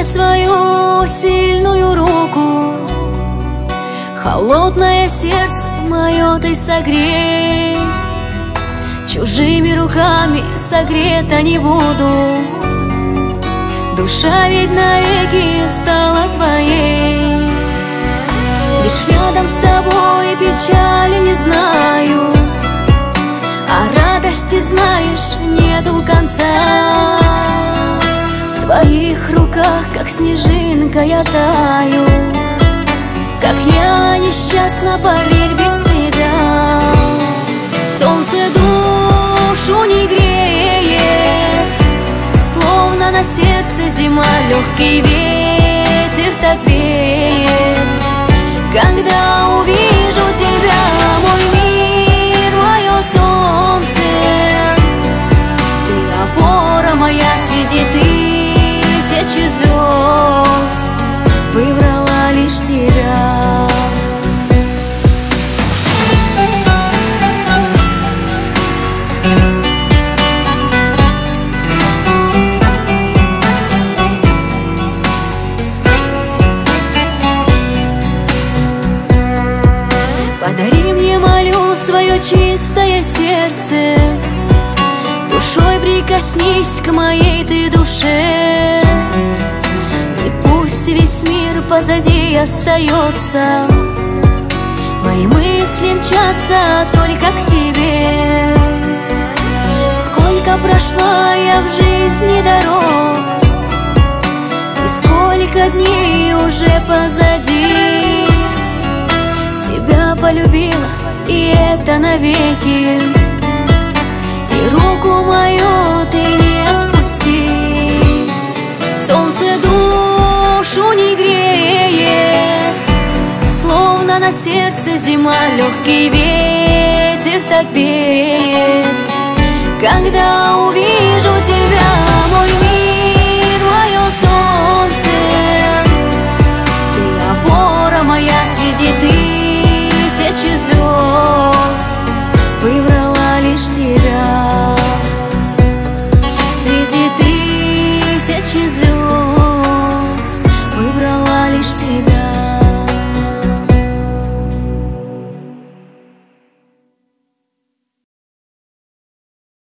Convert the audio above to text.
свою сильную руку, холодное сердце мое ты согрей. Чужими руками согрета не буду, душа ведь навеки стала твоей. Лишь рядом с тобой печали не знаю, а радости, знаешь, нету конца. В твоих руках, как снежинка, я таю, как я несчастна, поверь, без тебя. Солнце душу не греет, словно на сердце зима, легкий ветер топеет. Когда увижу тебя, мой мир, мое солнце, ты опора моя среди тысячи звезд, выбрала лишь тебя. Подари мне, молю, свое чистое сердце, душой прикоснись к моей ты душе. И пусть весь мир позади остается, мои мысли мчатся только к тебе. Сколько прошла я в жизни дорог, и сколько дней уже позади. Тебя полюбила, и это навеки, и руку мою ты не отпусти. Солнце душу не греет, словно на сердце зима, легкий ветер топеет. Когда увижу тебя, мой мир, мое солнце, ты опора моя среди тысячи звезд, выбрала лишь тебя. Среди тысячи звезд